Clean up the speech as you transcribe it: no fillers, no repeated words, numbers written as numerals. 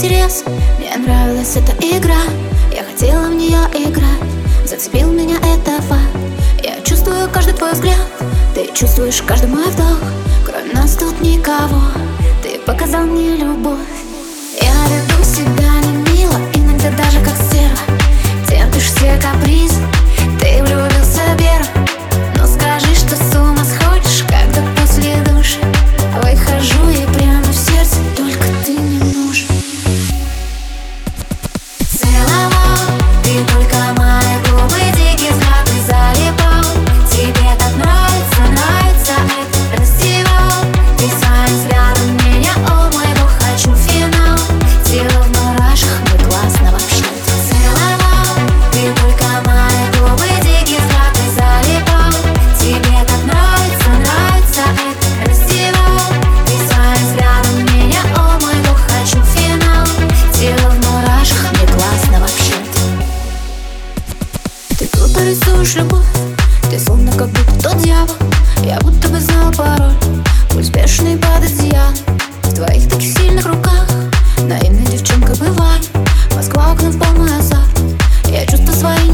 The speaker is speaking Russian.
интерес. Мне нравилась эта игра, я хотела в нее играть. Зацепил меня это факт. Я чувствую каждый твой взгляд, ты чувствуешь каждый мой вдох. Кроме нас тут никого, ты показал мне любовь. Я веду себя не мило, иногда даже как стерва. Терпишь все капризы, ты влюбился первым. Но скажи, что с ума сходишь, когда после душа выхожу и прямо в сердце только ты не нужен. Целовал, ты только мои губы, дикий взгляд ты залипал. Тебе так нравится, нравится это раздевал. Ты своим взглядом меня, о мой бог, хочу финал. Тело в мурашках, мы классно вообще. Целовал, ты только мои губы, дикий взгляд ты залипал. Тебе так нравится, нравится это раздевал. Ты своим взглядом меня, о мой бог, хочу финал. Тело в мурашках, мне классно вообще. Ты тут рисуешь любовь, ты словно как будто тот дьявол. Я будто бы знал пароль, пульс бешеный под одеялом. В твоих таких сильных руках наивной девчонкой бывает. Москва, окна в полный азарт. Я чувства свои